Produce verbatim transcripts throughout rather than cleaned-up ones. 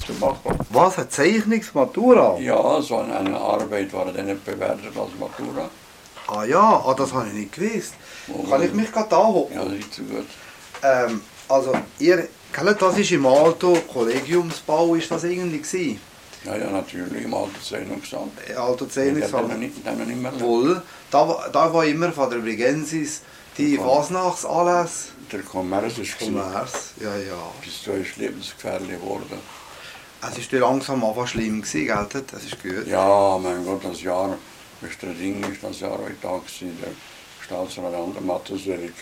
zu machen. Was, eine Zeichnungsmatura? Ja, so eine Arbeit war dann nicht bewertet als Matura. Ah ja, ah, das habe ich nicht gewusst. Oh, Kann ich mich gerade anhocken? Ja, nicht so gut. Ähm, also, ihr, gell, das ist im Alto, Kollegiumsbau ist das irgendwie gewesen? Ja, ja, natürlich, im Alten Zeichnungsamt. Alto Ich habe Zeichnungsamt. dann nicht, dann nicht mehr Wohl, da, wa- da war immer von der Brigensis die Ja. Fasnachtsanlässe. Der Kommerz ist gewesen. Kommerz, ja, ja. Bis da ist lebensgefährlich geworden. Es ist langsam einfach schlimm gewesen, gell? Das ist gut. Ja, mein Gott, das Jahr, das Ding ist das Jahr heute da gewesen, der Staatsrat an der Mathe-Serie.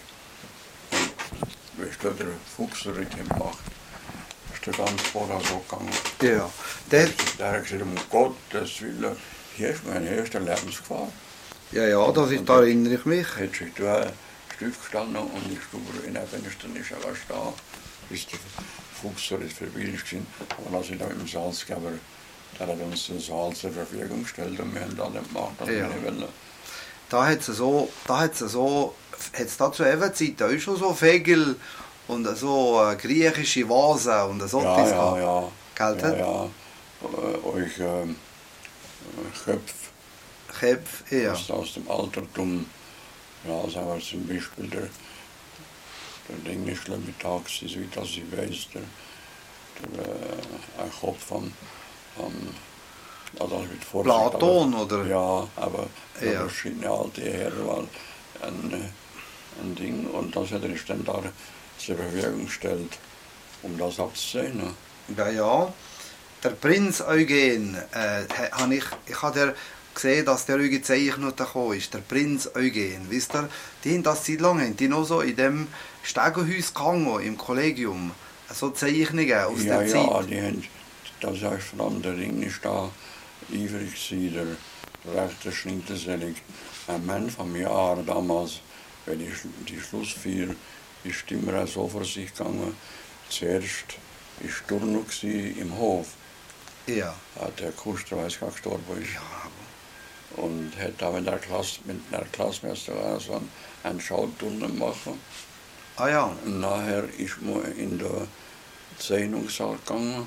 Und weißt du, der Fuchsritt gemacht. Ist der ganz vorher so gegangen. Ja. Der, Der hat gesagt, um Gottes Willen, hier ist meine erste Lebensgefahr. ja, ja, das ist, da erinnere ich mich. Hat sich da ein Stück gestanden und ich glaube, in der Fenster ist er da. Bis der Fuchsritt vorbei ist. Aber als ich da im Salzgeber, der hat uns den Saal zur Verfügung gestellt und wir haben alle gemacht, was Ja. wir wollen. Da hat es so, da hat's so, hat's da zu eben Zeit, da ist schon so Fegel und so äh, griechische Vasen und so Ja, etwas ja, gehabt. ja. Gell? Ja, ja. Äh, euch ähm, Köpfe Köpfe, ja. aus, aus dem Altertum. Ja, sagen wir zum Beispiel der, der englische Mittags, wie das ich weiß, der, der äh, ein Kopf von, von also mit Vorsicht, Platon, aber, oder? Ja, aber Ja. ja. verschiedene alte Herren waren ein, äh, ein Ding und das hat er sich dann da zur Verfügung gestellt, um das abzusehen. Ja, ja. Der Prinz Eugen, äh, ha ich, ich habe gesehen, dass der Eugen gezeichnet gekommen ist. Der Prinz Eugen, wisst ihr, die haben das seit langem, die noch so in dem Stegenhaus gehangen, im Kollegium. So Zeichnungen aus Ja, der ja, Zeit. die haben, das heißt vor allem der Ring ist da ivrig gewesen, der rechte Schnittenselig. Ein Mann vom Jahr damals, bei die, Sch- die Schlussfeier, ist immer so vor sich gegangen. Zuerst war Turno im Hof, Ja. hat der Kuster, weiß gar nicht, gestorben ist. Ja, Und hat da mit der, Klasse, mit der Klassmeister so einen, einen Schauturnen machen. ah ja. Und nachher ist man in den Zeichnungssaal gegangen.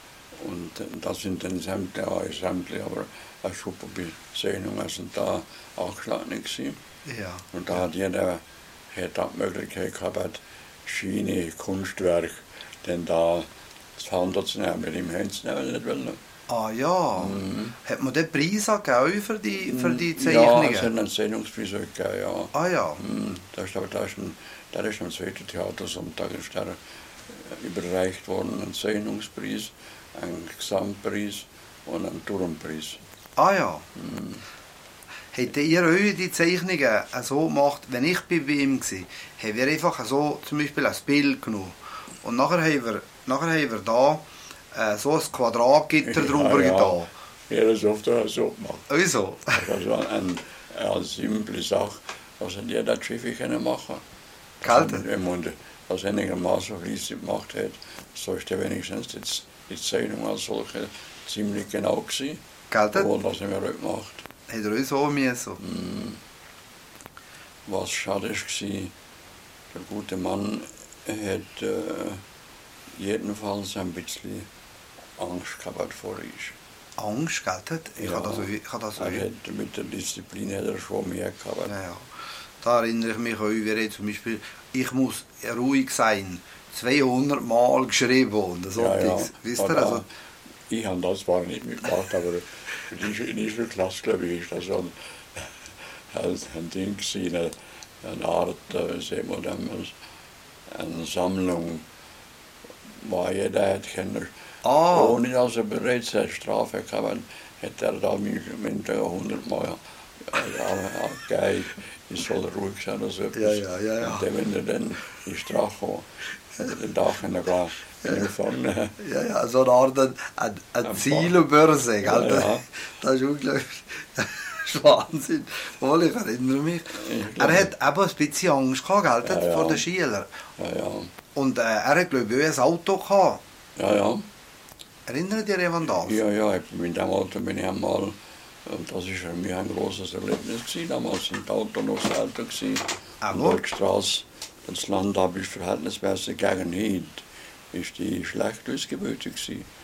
Und das sind dann sämtliche, ja, sämtliche, aber eine Schuppe Zeichnungen sind da angeschlagen gewesen. Ja. Und da hat jeder hat die Möglichkeit gehabt, Schiene, Kunstwerk, denn da das Handel zu nehmen, mit ihm haben sie nicht wollen. Ah ja. Mhm. Hat man den Preis auch gegeben für die, für die Ja, Zeichnungen? es hat einen Zeichnungspreis gegeben, ja. Ah ja. Mhm. Das ist aber das ist ein, der ist am zweiten Theatersonntag ist der äh, überreicht worden, ein Zeichnungspreis, ein Gesamtpreis und ein Turmpreis. Ah ja. Mhm. Hättet ihr euch die Zeichnungen so gemacht, wenn ich bei ihm war, haben wir einfach so zum Beispiel ein Bild genommen. Und nachher haben wir, nachher haben wir da äh, so ein Quadratgitter drüber ja, getan. ja, das oft auch so gemacht. Also. Das war ein, eine simple Sache, was hat jeder das Schiff können machen. Kalt? Und was einigermaßen fließend gemacht hat, so ist ja wenigstens die, die Zeichnung als solche ziemlich genau gewesen. Kalt? Und das haben wir auch gemacht. Hat er euch so müssen? Mm. Was schade war, der gute Mann hat äh, jedenfalls ein bisschen Angst gehabt vor uns. Angst, gell? Ich Ja. habe das, euch- ich habe das Er euch- hat mit der Disziplin hat er schon mehr gehabt. ja, ja. Da erinnere ich mich an euch, wie er zum Beispiel, ich muss ruhig sein, zweihundert Mal geschrieben und so Ja, ja. etwas. Wisst ihr? Aber Also, ich habe das zwar nicht mitgemacht, aber für die nächste Klasse, glaube ich, ist das so ein, ein, ein Ding gewesen, eine, eine Art, äh, sehen wir damals, eine Sammlung, wo jeder hat können, ah, ohne dass er bereits eine Strafe gehabt hat, er da mit hundert Mal abgegeben, ich soll ruhig sein oder so etwas. Ja, ja, ja, ja. Und dann, wenn er dann in die Strafe kam, hat er den Tag in der Glas vorne. ja, ja, so eine Art eine, eine, eine Zielbörse, gell? Ja, ja. Das ist unglaublich. Das ist Wahnsinn. Wohl, ich erinnere mich. Ich Er glaube- hat eben ein bisschen Angst gehabt, gell, Ja, ja. vor den Schülern. Ja, ja. Und äh, er hat, glaube ich, auch ein Auto gehabt. Ja, ja. Erinnert ihr euch an das? Ja, ja, ich bin mit dem Auto bin ich einmal, und das war für mich ein großes Erlebnis gewesen. Damals sind die Autos noch selten gewesen. Ah, Die gut. Deutschstraße, das Land habe ich verhältnismäßig gegen hin, ist die schlecht ausgebeutet gewesen.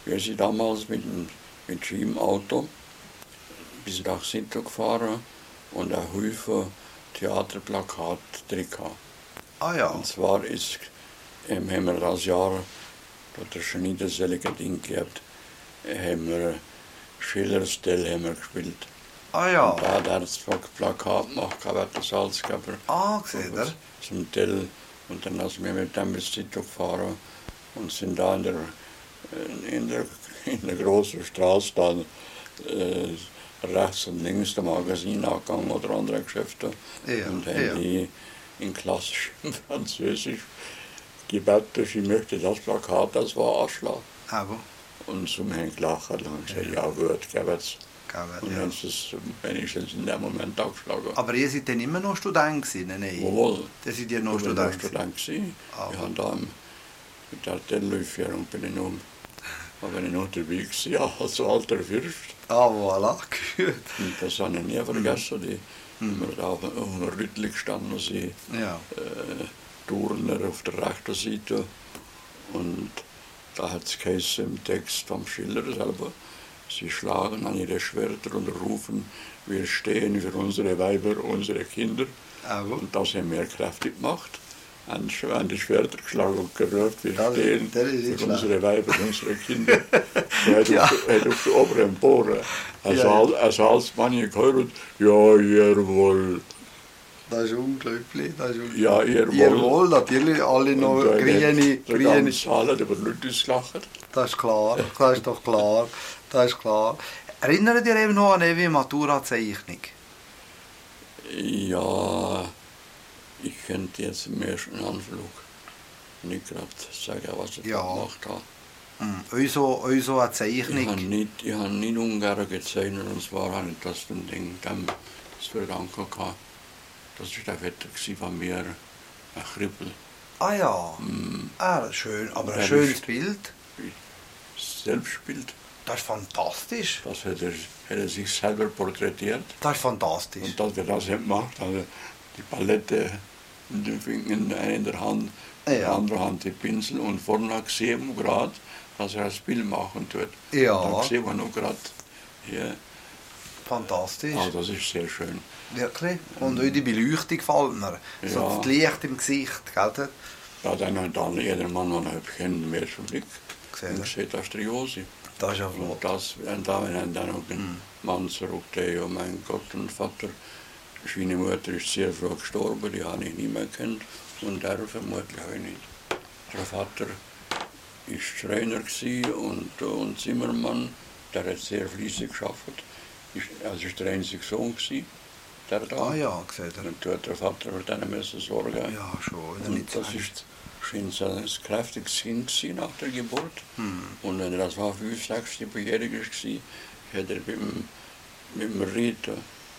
Wir sind damals mit dem mit Schienenauto bis nach Sinto gefahren und ein Haufen Theaterplakat drin gehabt. Ah ja. Und zwar ist, ähm, haben wir das Jahr, da der Schneiderselige Ding gehabt, haben wir Schillers Tell haben wir gespielt. Ah ja. Und da hat er das Plakat gemacht, der Salzgeber. Ah, seht ihr? Zum Tell. Und dann sind wir mit dem bis Sinto gefahren und sind da in der, in der, in der großen Straße dann äh, rechts und links der Magazin angegangen oder andere Geschäfte. Ja, und haben ja. die in klassischem Französisch gebeten, ich möchte das Plakat, das war anschlagen. Aber, Und zum Herrn gelacht und haben gesagt, ja gut, gebet's. gell, Und ja. haben sie es wenigstens in dem Moment angeschlagen. Aber ihr seid dann immer noch Student gewesen? Nein. Wohl. Da seid ihr noch Ich bin Student noch gewesen? Student gewesen. Ah. Ich habe da im- mit der Tellöfführung bin ich noch, da bin ich noch dabei gewesen, ja, als alter Fürst. Ah, voilà, gut. Und das habe ich nie vergessen, die Mhm. wir da auf einer Rüttel gestanden sind, Ja. äh, Turner auf der rechten Seite. Und da hat es geheißen im Text vom Schiller selber, sie schlagen an ihre Schwerter und rufen, wir stehen für unsere Weiber, unsere Kinder. Aber, Und das haben wir kräftig gemacht. Haben sch- haben die Schwerter geschlagen und gerufen, wir Das ist- stehen das ist nicht für unsere Weiber, unsere Kinder. Er hat, Ja. auf, er hat auf die oberen Empore, als, Ja, ja. Al- als Halsmann gehört, ja, jawohl, das ist unglaublich. Das ist unglaublich. ja, jawohl. Jawohl, natürlich alle noch Und dann grüne, hat der grüne. ganze Saal hat über die Leute gelacht. Das ist klar, das ist doch klar. Das ist klar. Erinnert ihr eben noch an eine Matura-Zeichnung? Ja, ich könnte jetzt im ersten Anflug nicht gerade sagen, was ich Ja. da gemacht habe. Hm. Also, also eine Ich Zeichnung. habe nicht, ich habe nicht ungern gezeichnet, und zwar habe ich das dem Ding, dem das verdanken gehabt. Das war der Vetter gewesen von mir, ein Krippel. Ah ja, Mm, ah, schön, aber ein Ja, schönes das- Bild. Selbstbild. Das ist fantastisch. Das hat er, hat er sich selber porträtiert. Das ist fantastisch. Und dass er das nicht macht, also die Palette in den Fingern, eine in der Hand, in der Ja. anderen Hand die Pinsel und vorne gesehen gerade, dass er das Bild machen tut. Ja. Und dann sehen wir noch gerade hier. Fantastisch. Ah, das ist sehr schön. Wirklich. Und auch die Beleuchtung gefällt mir. So Ja. das Licht im Gesicht, gell? Ja, dann hat dann jeder Mann noch ein bisschen mehr schon Blick. Gesehen. Und sieht das Triose. Das ist ja Und flott. das, und da haben dann auch ein Mann zurück, der, ja, mein Gott und Vater, seine Mutter ist sehr früh gestorben, die habe ich nicht mehr kennt und er vermutlich auch nicht. Der Vater war Schreiner gewesen und, und Zimmermann, der hat sehr fleißig gearbeitet. Ist- Er war der einzige Sohn, gewesen, der da. Ah ja, seht ihr. Und da hat der Vater für den müssen sorgen. Ja, schon. Und Nicht das so- ist schien so ein kräftiges Kind gewesen nach der Geburt. Hm. Und wenn er das war fünf, sechs, siebenjährig war, hat er mit dem, mit dem Reiten,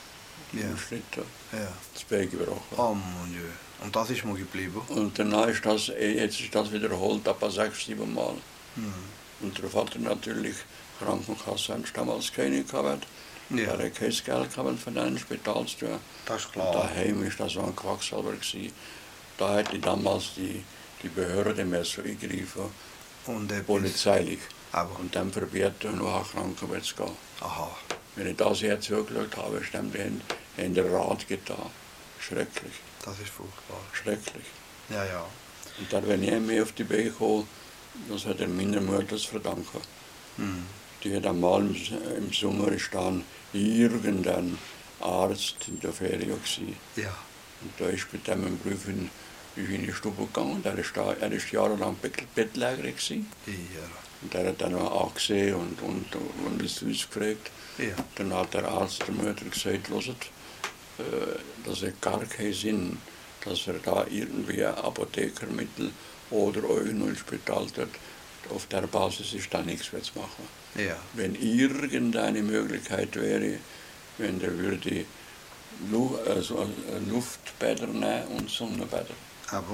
mit Ja. dem Schlitten, Ja. das Bein gebrochen. Oh mon Dieu. Und das ist mir geblieben. Und danach ist das, eh, jetzt ist das wiederholt, etwa sechs, sieben Mal. Hm. Und der Vater natürlich, Krankenkasse hat damals keine gehabt. Ja. Er hat kein Geld gehabt, von einem Spital zu tun. Das ist Und klar. daheim ist das so ein Quacksalber gewesen. Da hätte damals die, die Behörde mehr so eingegriffen, Und etwas. polizeilich. Aber, Und dann verbieten, nach einer Krankenbett zu gehen. aha. Wenn ich das jetzt zugeschaut habe, stimmt in, in der Rat getan. Schrecklich, Das ist furchtbar. schrecklich. Ja, ja. Und dann, wenn ich mehr auf die Beine gekommen, das hat er meiner Mutter zu verdanken. Hm. Die hat einmal im, im Sommer ist dann irgendein Arzt in der Ferien gewesen. Ja. Und da ist mit dem im Brief in, in die Stube gegangen und er ist, da, er ist jahrelang Bett- Bettläger gewesen. Ja. Und er hat dann auch angesehen und, und, und ist ausgefragt. Ja. Dann hat der Arzt der Mutter gesagt, hört, äh, das hat gar keinen Sinn, dass er da irgendwie ein Apothekermittel oder euch ins Spital tut. Auf der Basis ist da nichts mehr zu machen. Ja. Wenn irgendeine Möglichkeit wäre, wenn der würde Lu also Luftbäder nehmen und Sonnenbäder. Aber,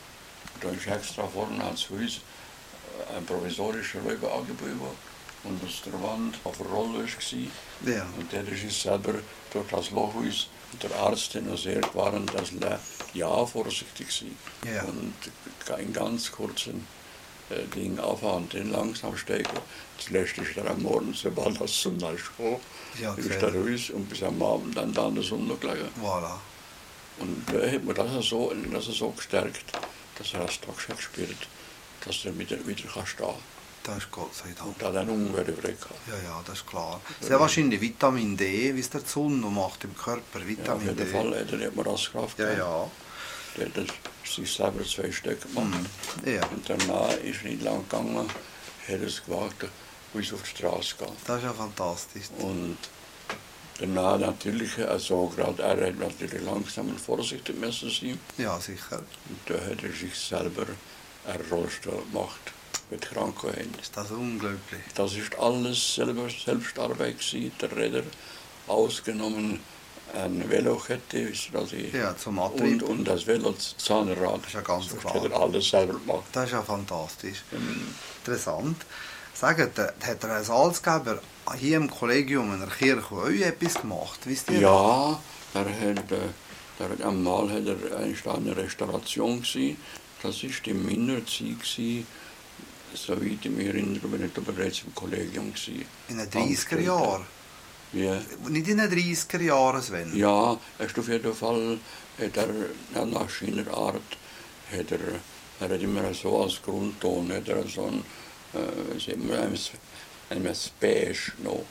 Da ist extra vorne als Haus ein provisorischer Räuber angebaut und aus der Wand auf der Rolle war. ja. Und der ist selber durch das Lochhaus und der Arzt hat noch sehr gewarnt, dass er ja vorsichtig war. Ja. Und in ganz kurzen äh, Ding aufhauen, den langsam steigen. Zuletzt ist er am Morgen, sobald das Sonne ist hoch, Ja, ist gesehen. er raus und bis am Abend dann da an der Sonne gelegen. Voilà. Und da hat man das so, das so gestärkt, dass er das Tag schon gespürt, dass er wieder, wieder kann stehen kann. Das ist Gott sei Dank. Und da dann Hunger weg hat. Ja, ja, das ist klar. Sehr wahrscheinlich Vitamin D, wie es der Sonne noch macht im Körper. Ja, auf Vitamin jeden D. Fall hat er hat man das Kraft Ja, gehabt. ja. Der hat das sich selber zwei Stück gemacht. Mhm. Ja. Und danach ist er nicht lang gegangen, hat er es gewagt, bis auf die Straße gehen. Das ist ja fantastisch. Und danach natürlich, also gerade er hat natürlich langsam und vorsichtig müssen sein. Ja, sicher. Und da hat er sich selber einen Rollstuhl gemacht mit Krankheiten. Ist das unglaublich. Das ist alles selber Selbstarbeit gewesen, der Räder ausgenommen, eine Velokette ist das ich. Ja, zum und, Antrieb. und das Velozahnrad. Das ist ja ganz das klar. hat er alles selber gemacht. Das ist ja fantastisch. Ähm, Interessant. Sagt, äh, hat er als Salzgeber hier im Kollegium in der Kirche auch etwas gemacht? Wisst ihr? Ja, er hat, äh, der hat einmal hat er eigentlich eine Restauration gewesen. Das ist die Minderzeit gewesen, soweit ich mich erinnere, bin ich aber bereits im Kollegium gewesen. In den dreißiger Jahren. Ja, Nicht in den dreißiger Jahren, Sven. ja, er ist auf jeden Fall, hat er ja, nach seiner Art, hat er, er hat immer so als Grundton, hat er so ein, äh, sieht man, ein, ein Beige noch.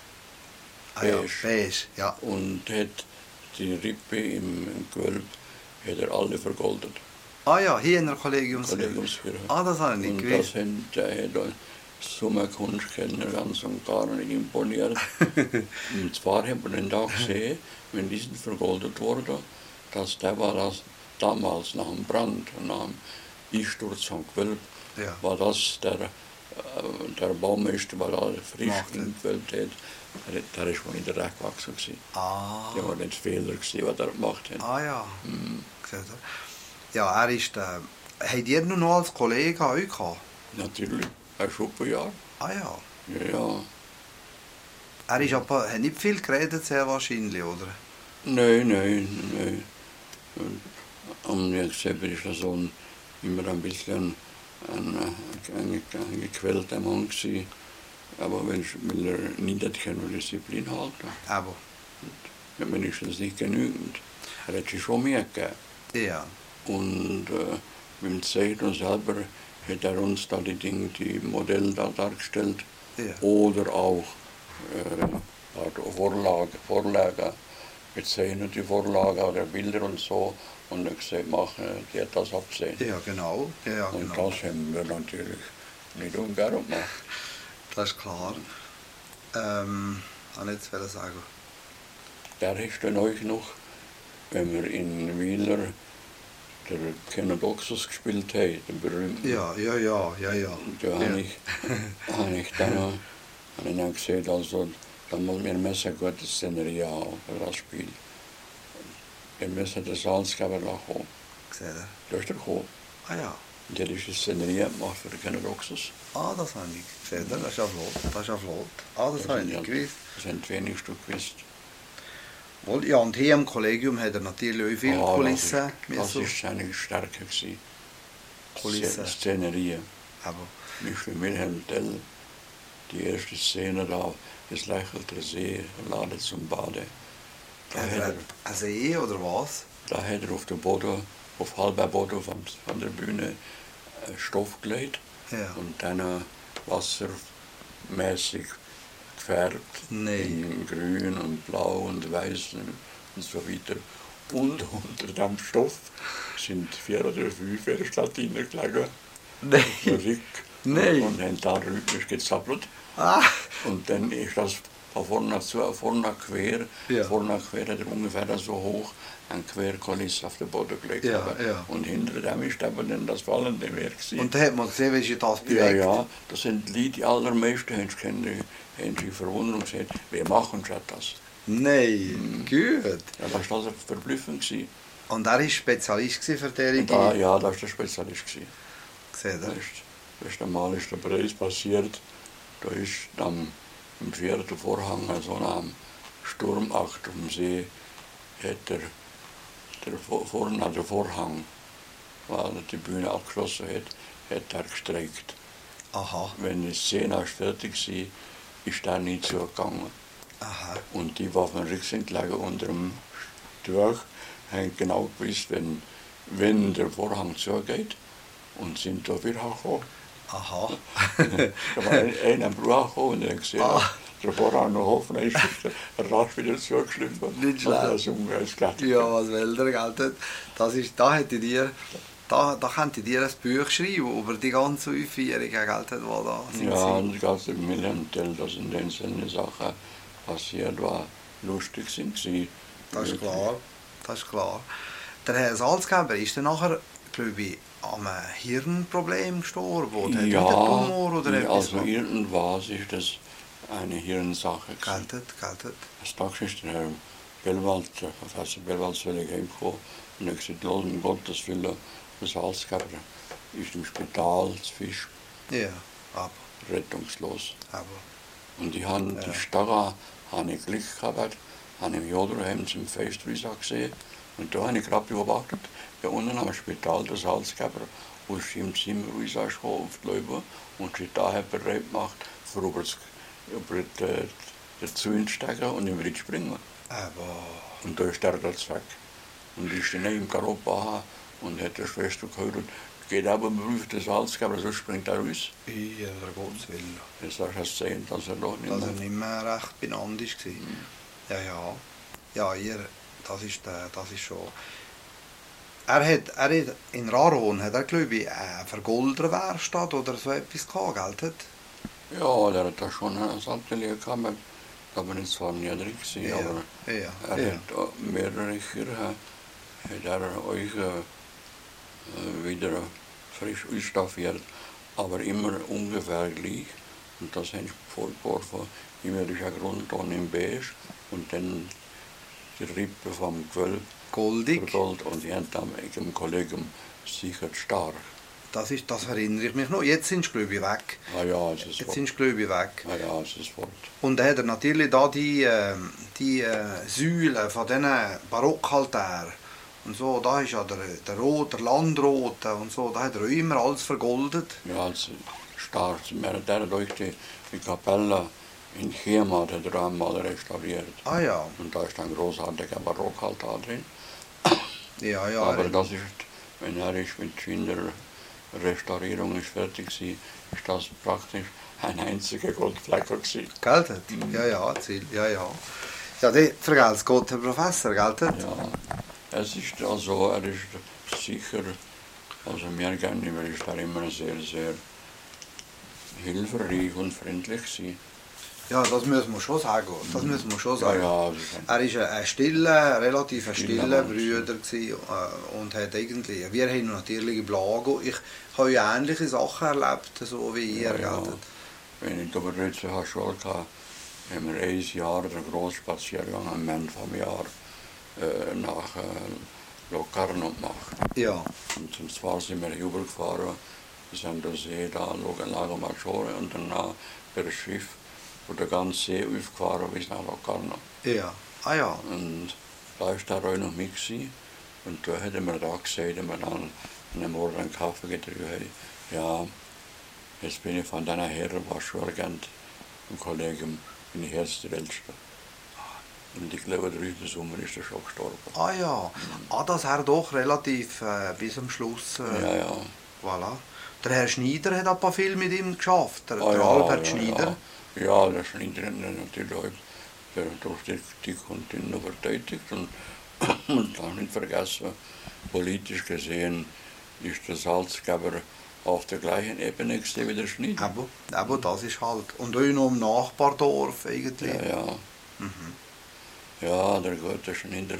Ah, ja, Beige. beige, ja. Und hat die Rippe im, im Gewölbe hat er alle vergoldet. Ah ja, hier in der Kollegiumskirche. Kollegiumskirche. Ah, das habe ich nicht Und gewusst. das haben die Sommerkunstkenner ganz und gar nicht imponiert. Und zwar haben wir dann da gesehen, wenn die sind vergoldet wurde, dass der war das damals nach dem Brand, nach dem Einsturz vom Gewölbe, Ja. war das der, äh, der Baumeister, weil er frisch Gemacht hat. gewölbt hat, der, der ist wohl in der Recht gewachsen gewesen. Ah. Das war nicht Fehler gewesen, was er gemacht hat. Ah ja. Mhm. Seht ihr? Ja, er ist. Äh, habt ihr ihn noch als Kollege an euch gehabt? Natürlich, ein Schuppenjahr. Ah ja. Ja, ja. Er ist aber, hat nicht viel geredet, sehr wahrscheinlich, oder? Nein, nein, nein. Und am nächsten ist er so ein, immer ein bisschen ein, ein, ein gequälter Mann gewesen. Aber wenn will er nicht keine Disziplin halten, Aber. ja, wenigstens nicht genügend. Er hat sich schon mehr gegeben. Ja. Und äh, mit dem Zeichner selber hat er uns da die Dinge, die Modelle da dargestellt. Ja. Oder auch äh, Vorlage, Vorlage, gezeichnet die Vorlage oder Bilder und so. Und er gesagt, machen, die hat das abgesehen. Ja, genau. Ja, ja, Und genau. das haben wir natürlich nicht ungern gemacht. Das ist klar. Ähm, was ich jetzt sagen. Der ist dann euch noch, wenn wir in Wieler der Kenodoxus gespielt haben, den berühmten. Ja, ja, ja, ja, ja. Da Ja. habe ich, hab ich dann, hab ich dann gesagt, also, da muss wir müssen eine gute Szenerie haben für das Spiel. Wir müssen den Salzgeber kommen. Seht ihr? Da ist er gekommen. Ah ja. Und der ist eine Szenerie gemacht für den Kenodoxus. Ah, das habe ich nicht. Seht ihr? Das ist ja flott. Das ist ja flott. Ah, das habe ich nicht gewusst. Das haben die wenigsten gewusst. Wohl, ja, und hier im Kollegium hat er natürlich auch viele Ah, Kulissen. Das müssen- ist seine Stärke gewesen. Kulissen. Szenerie. Aber, Nicht wie Wilhelm Tell. Die erste Szene da, es lächelt der See, ladet zum Bade. Da hat hat er er, ein See oder was? da hat er auf dem Boden, auf halber Boden von, von der Bühne äh, Stoff gelegt Ja. und dann äh, wassermäßig gefärbt. Nein. In grün und blau und weiß und so weiter. Und unter dem Stoff sind vier oder fünf Erstlatiner gelegen. Nein. Musik. Nein. Und haben da rhythmisch gezappelt. Ah, Und dann ist das von vorne zu vorne quer. Ja. Vorne quer hat er ungefähr so hoch eine Querkulisse auf den Boden gelegt. Ja, Aber- ja. Und hinter dem ist aber dann das fallende Meer gewesen. und da hat man gesehen, wie sich das Ja, bewegt. ja, das sind die Leute, die allermeisten haben sich, haben sich verwundert und gesagt, wir machen schon das. Nein, gut. Ja, das war also verblüffend gewesen. Und er war Spezialist gewesen für die Und da, Regie. ja, das war der Spezialist gewesen. Seht Das ihr? ist, das erste Mal ist der Preis passiert, da ist am, im vierten Vorhang, also nach dem Sturmakt auf dem See, hat der, der Vor- vorne der Vorhang, weil er die Bühne abgeschlossen hat, hat er gestreikt. Aha. Wenn die Szene erst fertig war, ist er nicht zugegangen. Aha. Und die Waffenrücksichtlager unter dem Durch haben genau gewusst, wenn, wenn der Vorhang zugeht, und sind da wieder gekommen. Aha. Da war ein, einer Bruder gekommen und der hat gesehen, Ah. der Vorhang noch offen ist, er rasch wieder zugeschliffen. Nicht schlecht. Und das umgesetzt. Ja, was will der, gell? Das ist, da hätte dir, da, da könnte dir ein Buch schreiben über die ganze Aufführung, gell, die da sind. Ja, und die ganze Million, dass in den Sinne Sachen passiert war, lustig sind sie. Das ist klar, das ist klar. Der Herr Salzgeber ist dann nachher, glaube ich, am Hirnproblem gestorben, oder hat Ja, wieder Tumor oder ja, etwas. also irgendwas ist das eine Hirnsache. Geltet, geltet. Das Tag ist der Herr Bellwald, der Professor Bellwald, soll ich heimkommen. Und ich gesagt, los, um Gottes Willen, der Salzgeber ist im Spital, zu Fisch, Ja, aber, rettungslos. aber. Und ich habe die Starre, habe ich Glück gehabt, habe ich im Joderheim zum Festwiese gesehen. Und da habe ich gerade beobachtet, ja unten am Spital der Salzgeber, wo ich im Zimmer raus auf die Leute und sie da hat bereit gemacht, für über, das, über die, die Zäune steigen und im Ritt springen. Aber. Und da ist der das weg. Und ich stehe neben Europa und hat der Schwester gehört, geht aber prüft den Salzgeber, so springt er raus. Ja, der Gottes Willen. Jetzt hast du gesehen, dass er doch nicht Dass mehr... er nicht mehr recht benannt war. Mhm. Ja, ja. Ja, ihr, das ist, äh, das ist schon... Er hat, er hat in Raron hat er, glaube ich, eine Vergolderwerkstatt oder so etwas gehabt, gell? Ja, der hat da schon ein Atelier gehabt, da bin ich zwar nie drin gewesen, Ja, aber ja, er ja. hat mehrere Kirchen, hat er euch äh, wieder frisch ausstaffiert, aber immer ungefähr gleich. Und das habe ich vorgeworfen, immer dieser Grundton in Beige und dann die Rippe vom Gewölbe Goldig. vergold und die haben dann mit dem Kollegen sicher stark. Das, ist, das erinnere ich mich noch. Jetzt sind sie, glaube ich, weg. Ah ja, es ist Jetzt fort. sind sie, glaube ich, weg. Ah ja, es ist fort. Und dann hat er natürlich da die, äh, die äh, Säulen von diesen Barockaltären und so, da ist ja der, der Rot, der Landrote und so, da hat er auch immer alles vergoldet. Ja, es ist stark. Der hat euch die, die Kapelle in Chema hat er einmal restauriert. Ah ja, Und da ist ein großartiger Barockaltar drin. ja, ja. Aber er- das ist, wenn er ist mit der Restaurierung ist fertig war, ist das praktisch ein einziger Goldflecker gewesen. Gell? Ja, ja, Ziel, ja, ja. Ja, die, vergelt's Gott, Herr Professor, gell? Ja, es ist also, er ist sicher, also mir gegenüber ist er immer sehr, sehr hilfreich und freundlich gewesen. Ja, das müssen wir schon sagen. Das müssen wir schon Ja, sagen. ja, also, Er war ein stiller, relativ ein Stiller stiller Mann, Brüder gewesen, äh, und hat eigentlich, wir haben natürlich im Blago, ich habe ja ähnliche Sachen erlebt, so wie ihr, ja, ja. gell? Wenn ich da bereits eine Schule hatte, haben wir ein Jahr den grossen Spaziergang am Ende vom Jahr äh, nach äh, Locarno gemacht. Ja, Und zum zwar sind wir rübergefahren, wir sind der See da, Lago Maggiore, und dann per Schiff, wo der ganze See aufgefahren bis nach Locarno. ja, ah ja, Und da war der auch noch mit gewesen. Und da hätten wir da gesehen, dass wir dann einen Morgen einen Kaffee getrunken haben. Ja, jetzt bin ich von deiner Herren, was schon erkannt, ein Kollegen, bin ich jetzt der Älteste. Und ich glaube, der dritte Sommer ist er schon gestorben. ah ja, ah, das Herr doch relativ äh, bis zum Schluss, äh, Ja, ja. voilà. Der Herr Schneider hat ein paar viel mit ihm geschafft, der, Ah, der ja, Albert ja, Schneider. Ja, ja, der Schneider hat natürlich auch der durch die, die Kontinent verteidigt. Und man darf nicht vergessen, politisch gesehen ist der Salzgeber auf der gleichen Ebene gesehen wie der Schneider. Aber, aber das ist halt, und auch noch im Nachbardorf eigentlich. Ja, ja. Mhm. Ja, der gute Schneider.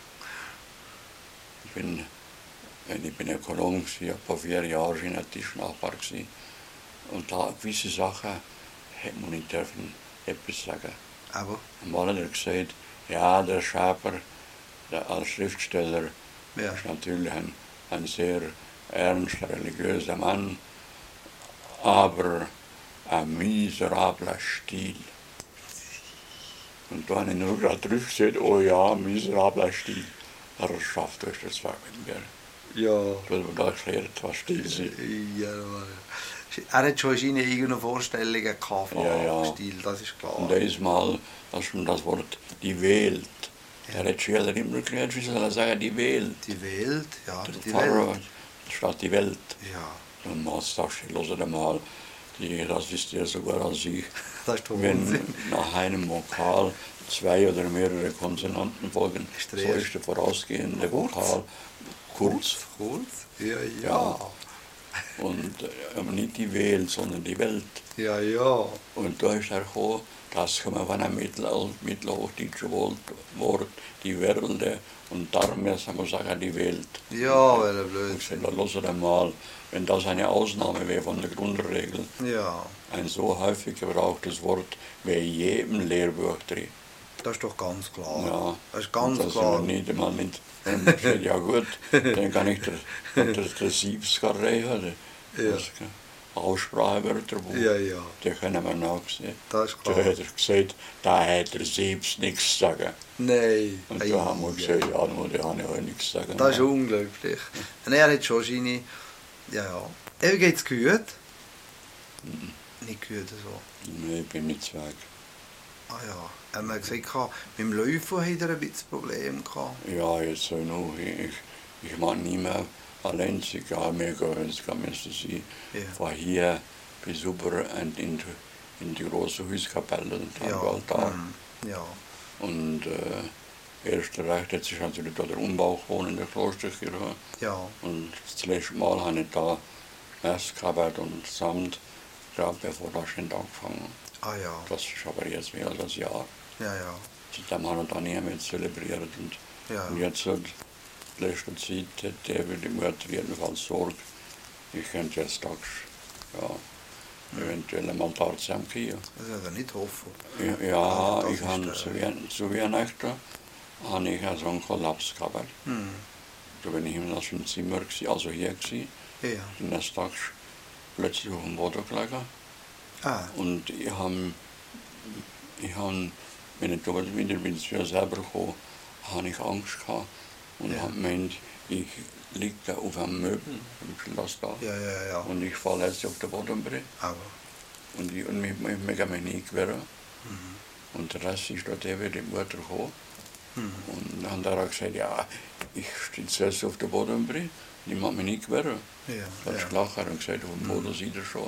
Ich bin, ich bin Ökonom, ich war vor vier Jahren in der Tischnachbar. Und da gewisse Sachen hätte man nicht dürfen etwas sagen. Aber, Einmal hat er gesagt, ja, der Schaper, der als Schriftsteller, ja. ist natürlich ein, ein sehr ernst religiöser Mann, aber ein miserabler Stil. Und da habe ich nur gerade drauf gesagt, oh ja, miserabler Stil. Er schafft euch das Werk mit mir. Ja. Weil wir da erklärt, was still sind. Ja, er hat schon wahrscheinlich irgendeine Vorstellungen gehabt von Ja, ja. Stil, das ist klar. Und dieses Mal, dass man das Wort die Welt, der hat Schüler immer geklärt, wie soll er sagen, die Welt. Die Welt, ja, Der die Pfarrer Welt. statt die Welt. Ja, Und man sagt, ich höre mal, die, das ist ja sogar als ich, das ist doch wenn Unsinn. nach einem Vokal zwei oder mehrere Konsonanten folgen, Ist so der erste- ist der vorausgehende Kurz? Vokal kurz. Kurz? Ja, ja. Ja. Und äh, aber nicht die Welt, sondern die Welt. Ja, ja. Und da ist er gekommen, das kommen von einem mittel, mittelhochdeutschen Wort, Wort, die Werde. Und darum müssen wir sagen, die Welt. Ja, welcher Und ich Blödsinn. sage, lass es einmal, wenn das eine Ausnahme wäre von der Grundregel, Ja, ein so häufig gebrauchtes Wort wäre in jedem Lehrbuch drin. das ist doch ganz klar. Ja. Das ist ganz Und das klar. sind wir nicht einmal nicht. Dann steht, ja gut, dann kann ich der, der, der Siebskarre haben. Ja. Das Aussprachewörterbuch. Ja, ja, Den können wir nachsehen. das ist Da klar. hat er gesagt, da hat der Siebs nichts zu sagen. Nein. Und Ei, da haben wir ei, gesagt, ja, nur der hat ja auch nichts zu sagen. Das ist unglaublich. Und er hat schon seine... Ja, ja. Er geht's gut? Nicht gut so. Nein, ich bin nicht zu weg. Ah ja. Er hat mir gesagt, mit dem Läufen hat er ein bisschen Probleme gehabt. Ja, jetzt so noch. Ich, ich mag nicht mehr allein zu gehen. Mir gehen, es kann müssen sie Ja. von hier bis rüber in, in, in die große Hauskapelle, den Ja. Altar. mm, Ja. Und äh, erst recht, jetzt ist natürlich da der Umbau gekommen in der Klosterkirche. Ja. Und das letzte Mal habe ich da Mess gehabt und Samt, gerade bevor das schon angefangen. Ah ja. Das ist aber jetzt mehr als ein Jahr. Ja, ja. Seitdem haben wir da nie mehr zelebriert. Und, Ja. und jetzt, in letzter Zeit, hat der über die Mutter jedenfalls Sorge. Ich könnte jetzt tags, ja, eventuell einmal da zusammenkriegen. Das ist ja nicht hoffen. Ja, ja das ich ist, habe äh, zu, Weihn- zu Weihnachten habe ich so einen Kollaps gehabt. Hm. Da bin ich immer im Zimmer, gewesen, also hier gewesen. Ja. Und eines Tages plötzlich auf dem Boden gelegen. Ah. Und ich habe, ich habe, wenn ich da wieder bin, zu mir selber gekommen, habe ich Angst gehabt und Ja. habe gemeint, ich liege auf einem Möbel im Schloss da Ja, ja, ja. und ich falle jetzt auf den Boden rein. Aber. Und ich, und mich, mich, mich kann mich nicht wehren. Mhm. Und der Rest ist dort eben die Mutter gekommen. Mhm. Und dann hat er gesagt, ja, ich stehe zuerst auf den Boden rein, ich mag mich nicht wehren. Ja, Da hat ja. er gelacht und gesagt, auf dem Boden sieht er schon.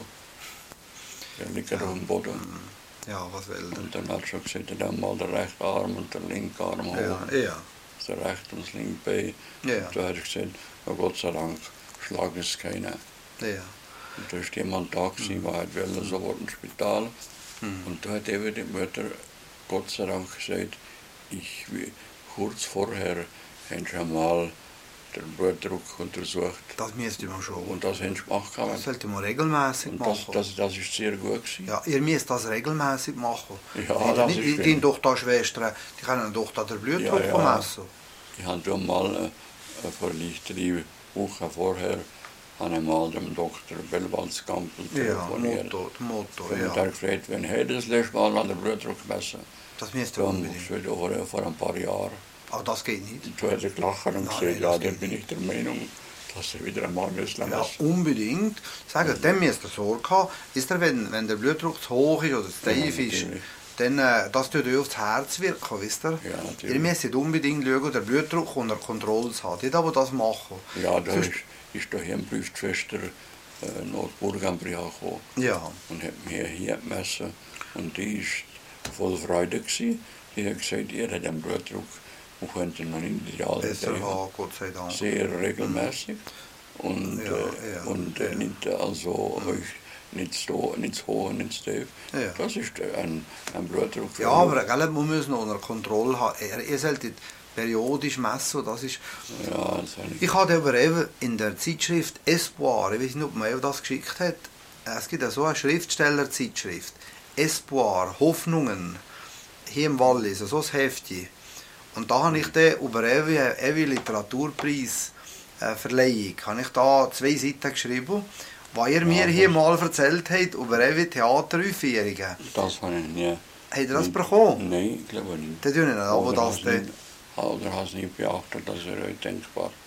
Er liegt auf dem Boden. Ja, was will Und dann hat er schon gesagt, dann mal der rechte Arm und der linke Arm hoch. er? Ja, ja. Der rechte und das linke Bein. Ja, Und da hat er gesagt, oh Gott sei Dank, schlag es keiner. ja. Und da ist jemand da gewesen, der hat wollte sofort ins Spital. Mhm. Und da hat eben die Mutter, Gott sei Dank, gesagt, ich, will- kurz vorher haben sie mal den Blutdruck untersucht. Das müsste man schon. Und das haben sie gemacht. Das sollte man regelmäßig Und das, machen. das, das ist sehr gut gewesen. Ja, ihr müsst das regelmäßig machen. Ja, das ist Die, schön. die doch da Schwestern, die können doch da den Blutdruck Ja, ja. messen. Ich habe da mal äh, vor vielleicht drei Wochen vorher habe ich mal dem Doktor Bellwaldsgampel Ja, telefoniert. Motto, Motto, Und ja. er gefragt, wenn er das letzte Mal an den Blutdruck messen, Das müsste dann unbedingt. schon vor, vor ein paar Jahren. Aber das geht nicht. Und da hat er gelacht und Nein, gesagt, das ja, dann geht bin ich der Meinung, dass er wieder einmal müssen Ja, messen. unbedingt. Sagen, dann müsst ihr Sorge haben. Ist er, wenn, wenn der Blutdruck zu hoch ist oder zu Ja, tief ist, natürlich. dann äh, das tut euch aufs Herz wirken, wisst ihr? Ja, natürlich. Ihr müsst unbedingt schauen, den Blutdruck unter Kontrolle zu haben. Die aber das machen. Ja, da Sonst- ist, ist der Hirnprüfschwester äh, Nordburg am Brich gekommen Ja, und hat mir hier gemessen. Und die war voll Freude gewesen. Die hat gesagt, ihr habt den Blutdruck, wir könnten noch in ideal besser haben, Gott sei Dank. sehr regelmäßig. Und, Ja, äh, ja, und äh, ja. nicht also euch nicht so, nicht zu hoch, nicht zu tief. Ja. Das ist äh, ein, ein Blutdruck. Ja, aber gell, man muss noch unter Kontrolle haben. Ihr, ihr solltet periodisch messen. Das ist Ja, das habe ich. Ich habe aber eben in der Zeitschrift Espoir, ich weiß nicht, ob man eben das geschickt hat, es gibt ja so eine Schriftsteller-Zeitschrift, Espoir, Hoffnungen, hier im Wallis, so ein Heftchen. Und da habe ich dann über Ewi, Ewi Literaturpreis äh, Verleihung, habe ich da zwei Seiten geschrieben, was ihr mir Ja, hier das- mal erzählt habt über Ewi Theateraufführungen. Das habe ich nie. Habt ihr das nicht- bekommen? Nein, ich glaube nicht. Das tue ich nicht, aber Oder das hast dann... nicht- Oder hast nicht beachtet, das wäre euch denkbar.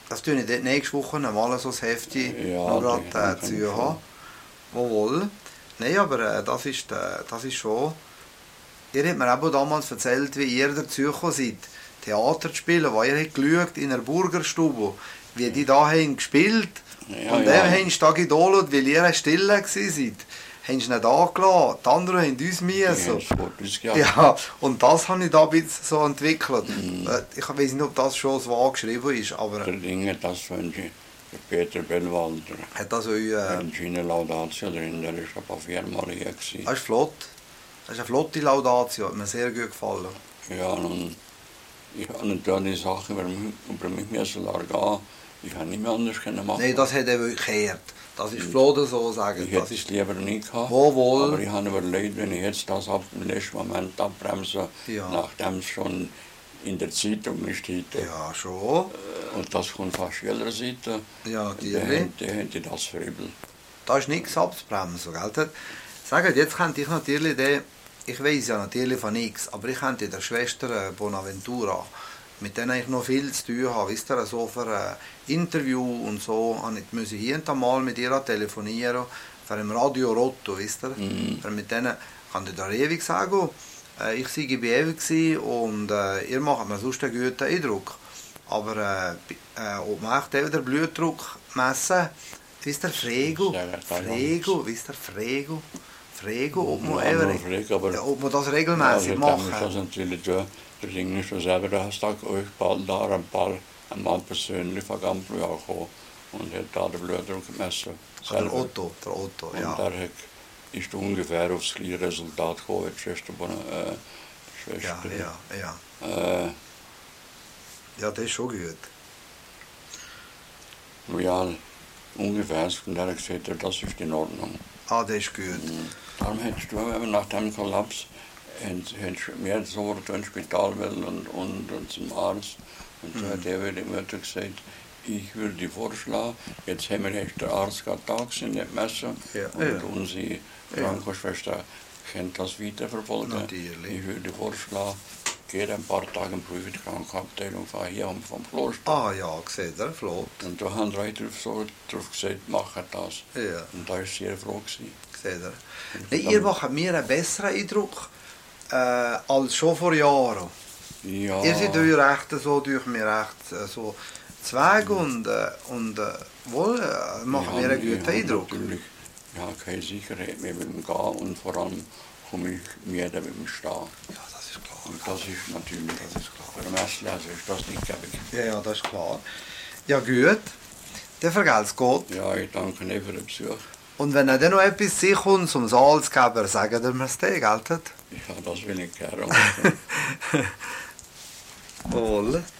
das tue ich dort nächste Woche mal so das Heftchen Ja, noch die gerade äh, kann zu ich haben. Jawohl. Nein, aber äh, das, ist, äh, das ist schon... Ihr habt mir auch damals erzählt, wie ihr dazu gekommen seid, Theater zu spielen, wo ihr habt geschaut in einer Burgerstube, wie die da haben gespielt. Ja, Und ja. dann haben sie da gedollt, weil ihr still gewesen seid. Haben sie nicht angelassen. Die anderen haben uns Die müssen. haben sofort ausgejagt. Ja, und das habe ich da ein bisschen so entwickelt. Mhm. Äh, Ich weiß nicht, ob das schon so angeschrieben ist, aber Der Dinge, das wünsche ich. Der Peter Bellwalder. hat das euch... Äh, Ein Gine Laudatio drin, der ist aber viermal hier gewesen. das ist flott. Das ist eine flotte Laudatio, hat mir sehr gut gefallen. Ja, und ich habe natürlich die Sache über mich, über mich müssen gehen. Ich habe nicht mehr anders können machen. Nein, das hat er wirklich gekehrt. Das ist flott so sagen. Ich Das hätte es ist lieber nicht gehabt. Wohl. Aber ich habe überlegt, wenn ich jetzt das ab dem letzten Moment abbremse, Ja. nachdem es schon in der Zeitung steht. ja schon. Und das kommt fast jeder Seite. Ja, Der natürlich. hätte, hätte das verübelt. Da ist nichts abzubremsen, gell? Sagt, jetzt könnte ich natürlich den, ich weiß ja natürlich von nichts, aber ich könnte der Schwester äh, Bonaventura, mit denen ich noch viel zu tun habe, wisst ihr, so für ein Interview und so, habe ich musste hier und da mal mit ihr telefonieren, für ein Radio Rotto, wisst ihr, Mhm. für mit denen kann ich da ewig sagen, äh, ich sei bei ihr gewesen und äh, ihr macht mir sonst einen guten Eindruck, aber äh, bi- äh, ob man echt eben den Blutdruck messen, wisst ihr, Frego, Ja, das weiß ich Frego, wisst ihr, Frego, Frego, ob man, Ja, eben, nur Frage, aber- ja, ob man das regelmäßig Also, machen. dann ist das natürlich so, der Ding ist schon selber, da hast du euch bald da ein paar einmal persönlich von Gampel gekommen und hat da den Blutdruck gemessen. Ah, der selber. Otto, der Otto, Und ja. da hat- ist ungefähr aufs gleiche Resultat gekommen, wie die Schwester, Bona- äh, die Ja, Schwester. ja, ja. Äh, Ja, das ist schon gut. ja, ungefähr, von der gesagt hat, das ist in Ordnung. Ah, das ist gut. Darum hättest du eben nach dem Kollaps hättest du mehr sofort ins Spital wollen und, und, und zum Arzt. Und so hat er wieder immer gesagt, ich würde vorschlagen, jetzt haben wir echt der Arzt gerade da gewesen, nicht messen. Ja, Und ja. unsere Krankenschwester kennt das weiterverfolgen. Natürlich. Ich würde vorschlagen, geht ein paar Tage in die Prüfungskrankenabteilung von hier und vom Kloster. Ah ja, seht ihr, flott. Und da haben drei drauf, so, drauf gesagt, macht das. Ja, Und da war ich sehr froh. Gewesen. seht ihr. Nee, ihr macht mir einen besseren Eindruck äh, als schon vor Jahren. Ja. Ihr seid euch recht so durch mir recht äh, so Zweig und, äh, und äh, wohl äh, macht mir einen guten Eindruck. Natürlich, ich habe keine Sicherheit mehr mit dem Gehen und vor allem komme ich mehr mit dem Stehen. Ja, das ist klar. Und das ist natürlich, Das ist klar. für den Messleser ist das nicht gäbig. Ja, ja, das ist klar. Ja, gut. Dann vergelt's Gott. Ja, ich danke Ihnen für den Besuch. Und wenn er dann noch etwas sich kommt zum Salz geben, sagen wir es dir, gell? Ja, das will ich gerne machen. Wohl.